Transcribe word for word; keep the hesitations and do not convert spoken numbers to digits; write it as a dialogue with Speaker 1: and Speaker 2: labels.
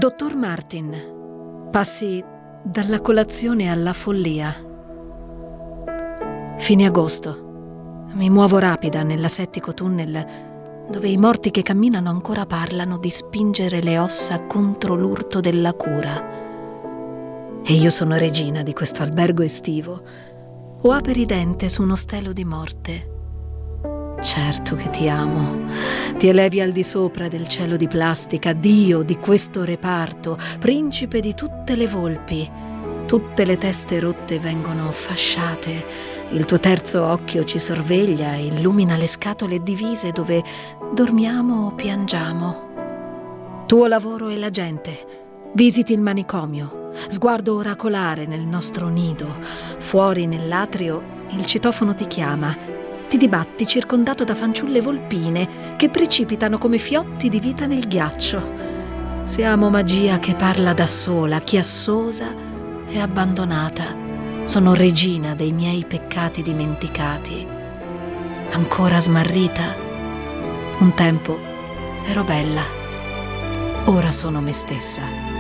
Speaker 1: Dottor Martin, passi dalla colazione alla follia. Fine agosto. Mi muovo rapida nell'asettico tunnel dove i morti che camminano ancora parlano di spingere le ossa contro l'urto della cura. E io sono regina di questo albergo estivo, o aperidente su uno stelo di morte. Certo che ti amo. Ti elevi al di sopra del cielo di plastica, dio di questo reparto, principe di tutte le volpi. Tutte le teste rotte vengono fasciate. Il tuo terzo occhio ci sorveglia e illumina le scatole divise dove dormiamo o piangiamo. Tuo lavoro è la gente. Visiti il manicomio. Sguardo oracolare nel nostro nido. Fuori nell'atrio il citofono ti chiama. Ti dibatti circondato da fanciulle volpine che precipitano come fiotti di vita nel ghiaccio. Siamo magia che parla da sola, chiassosa e abbandonata. Sono regina dei miei peccati dimenticati. Ancora smarrita? Un tempo ero bella. Ora sono me stessa.